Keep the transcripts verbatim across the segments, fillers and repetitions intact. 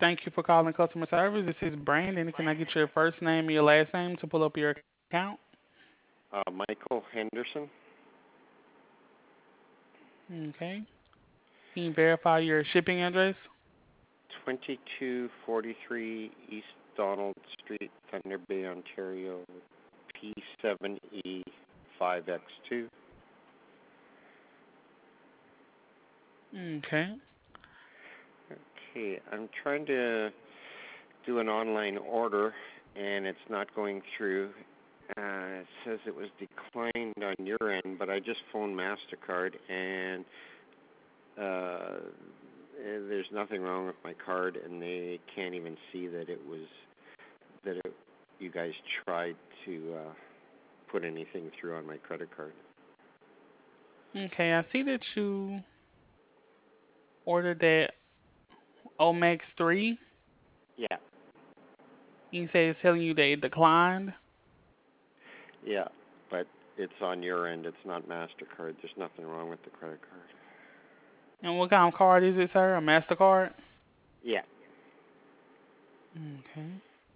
Thank you for calling customer service. This is Brandon. Can I get your first name and your last name to pull up your account? Uh, Michael Henderson, Okay. Can you verify your shipping address? twenty-two forty-three East Donald Street, Thunder Bay, Ontario, P seven E five X two. Okay. Okay, I'm trying to do an online order and it's not going through. Uh, it says it was declined on your end, but I just phoned MasterCard and uh, eh, there's nothing wrong with my card, and they can't even see that it was that it, you guys tried to uh, put anything through on my credit card. Okay. I see that you ordered that Omex three. Yeah, You say it's telling you that it declined. yeah, but it's on your end. It's not MasterCard. There's nothing wrong with the credit card. And what kind of card is it, sir? A MasterCard? Yeah. Okay.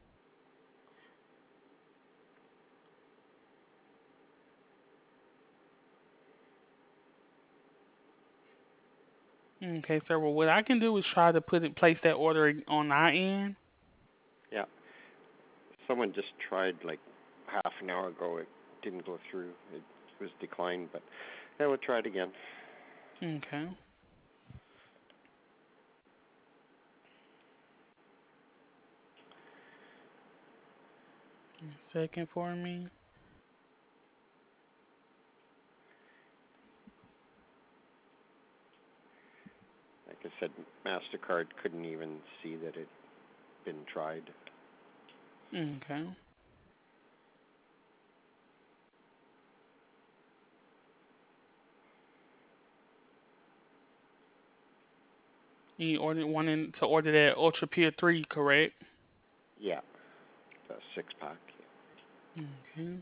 Okay, sir. Well, what I can do is try to put it, place that order on our end. Yeah. Someone just tried like half an hour ago. It didn't go through. It was declined, but yeah, we'll try it again. Okay. Second for me. Like I said, MasterCard couldn't even see that it'd been tried. Okay. You ordered wanting to order that Ultra Pure three, correct? Yeah, the six pack. Okay.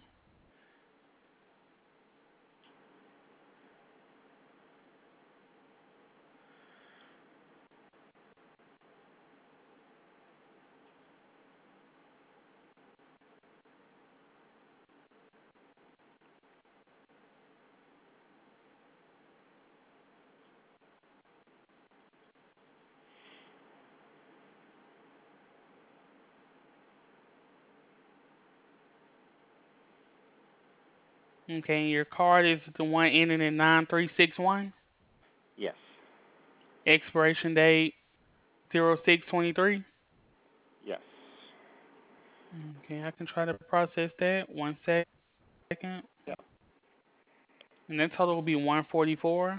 Okay, your card is the one ending in nine three six one. Yes. Expiration date zero six twenty-three. Yes. Okay, I can try to process that. One second. Yeah. And that total will be one forty-four.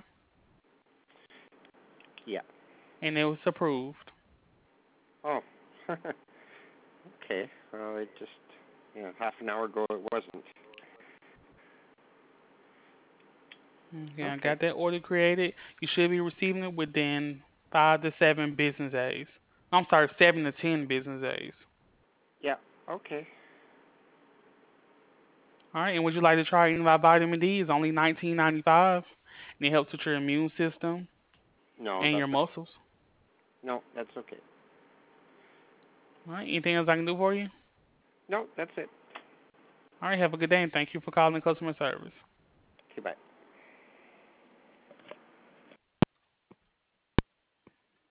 Yeah. And it was approved. Oh. Okay. Well, it just, you know, half an hour ago it wasn't. Okay, I Okay. got that order created. You should be receiving it within five to seven business days. I'm sorry, seven to ten business days. Yeah. Okay. All right, and would you like to try any of our vitamin D? It's only nineteen ninety-five, and it helps with your immune system No, and that's your okay. muscles. No, that's okay. All right, anything else I can do for you? No, that's it. All right, have a good day, and thank you for calling customer service. Okay, bye.